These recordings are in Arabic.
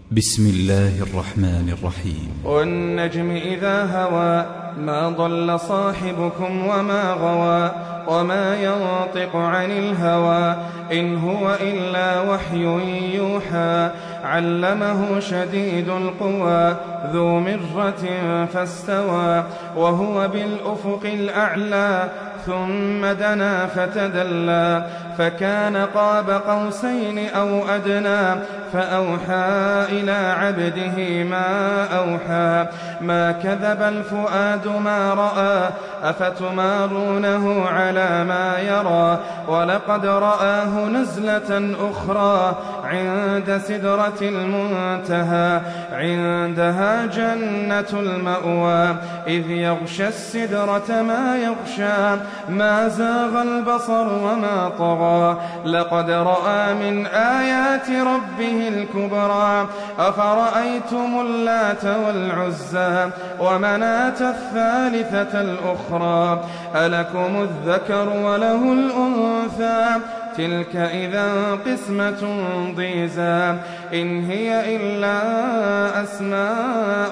بسم الله الرحمن الرحيم. والنجم إذا هوى ما ضل صاحبكم وما غوى وما ينطق عن الهوى إن هو إلا وحي يوحى علمه شديد القوى ذو مرة فاستوى وهو بالأفق الأعلى ثم دنا فتدلى فكان قاب قوسين أو أدنى فأوحى إلى عبده ما أوحى ما كذب الفؤاد ما رأى أفتمارونه على ما يرى ولقد رآه نزلة أخرى عند سدرة المنتهى عندها جنة المأوى إذ يغشى السدرة ما يغشى ما زاغ البصر وما طغى لقد رأى من آيات ربه الكبرى أفرأيتم اللات والعزى ومناة الثالثة الأخرى ألكم الذكر وله الأنثى تلك إذا قسمة ضيزى إن هي إلا أسماء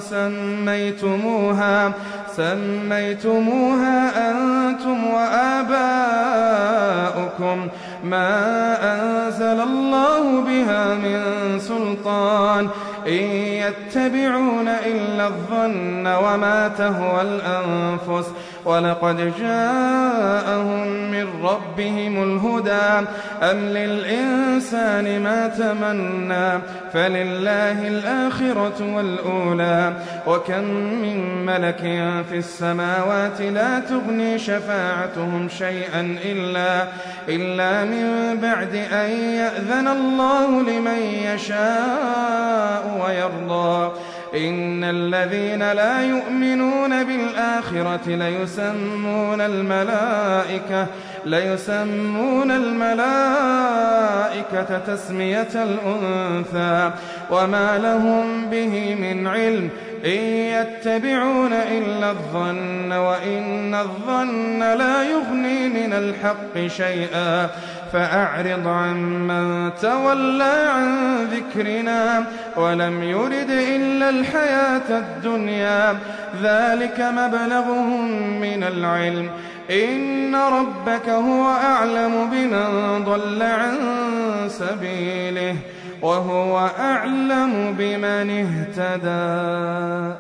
سميتموها أنتم وآباؤكم ما أنزل الله بها من سلطان إن يتبعون إلا الظن وما تهوى الأنفس ولقد جاءهم من ربهم الهدى أم للإنسان ما تمنى فلله الآخرة والأولى وكم من ملك في السماوات لا تغني شفاعتهم شيئا إلا من بعد أن يأذن الله لمن يشاء ويرضى إن الذين لا يؤمنون بالآخرة ليسمون الملائكة تسمية الأنثى وما لهم به من علم إن يتبعون إلا الظن وإن الظن لا يغني من الحق شيئا فأعرض عمن تولى عن ذكرنا ولم يرد إلا الحياة الدنيا ذلك مبلغهم من العلم إن ربك هو أعلم بمن ضل عن سبيله وهو أعلم بمن اهتدى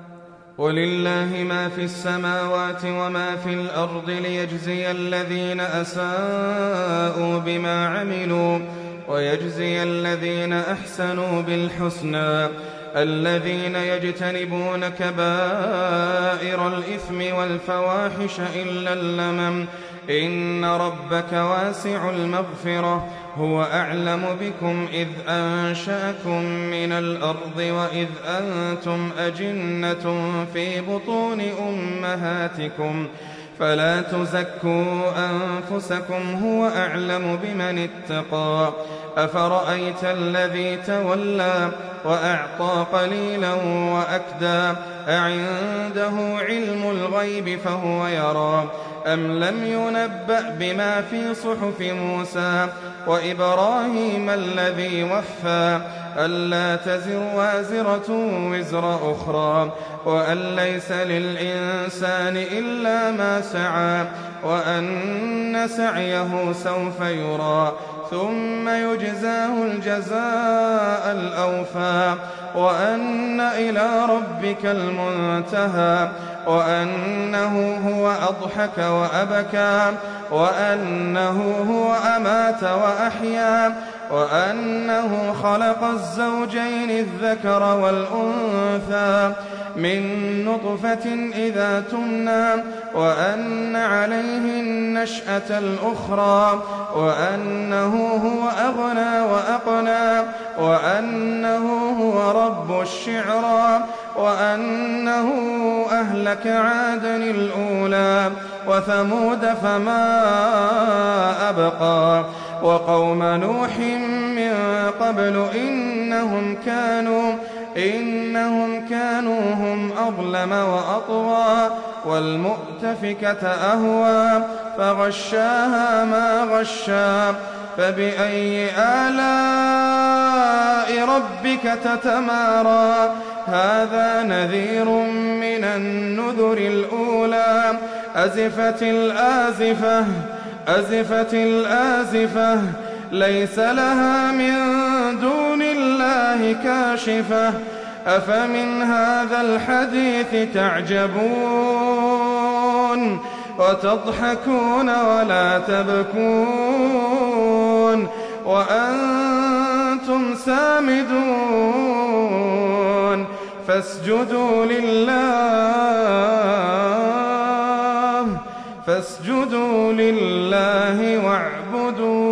ولله ما في السماوات وما في الأرض ليجزي الذين أساءوا بما عملوا ويجزي الذين أحسنوا بالحسنى الذين يجتنبون كبائر الإثم والفواحش إلا اللمم إن ربك واسع المغفرة هو أعلم بكم إذ أنشأكم من الأرض وإذ أنتم أجنة في بطون أمهاتكم فلا تزكوا أنفسكم هو أعلم بمن اتقى أفرأيت الذي تولى وأعطى قليلا وأكدى أعنده علم الغيب فهو يرى أم لم ينبأ بما في صحف موسى وإبراهيم الذي وفى ألا تزر وازرة وزر أخرى وأن ليس للإنسان إلا ما سعى وأن سعيه سوف يرى ثم يجزاه الجزاء الأوفى وأن إلى ربك المنتهى وأنه هو أضحك وأبكى وأنه هو أمات وأحيا وأنه خلق الزوجين الذكر والأنثى من نطفة إذا تمنى وأن عليه النشأة الأخرى وأنه هو أغنى وأقنى وأنه هو رب الشعرى وأنه أهلك عادا الأولى وثمود فما أبقى وقوم نوح من قبل إنهم كانوا هم أظلم وأطغى والمؤتفكة أهوى فغشاها ما غشى فبأي آلاء ربك تتمارى هذا نذير من النذر الأولى أزفت الآزفة ليس لها من دون الله كاشفة أفمن هذا الحديث تعجبون وتضحكون ولا تبكون وأنتم سامدون فاسجدوا لله واعبدوا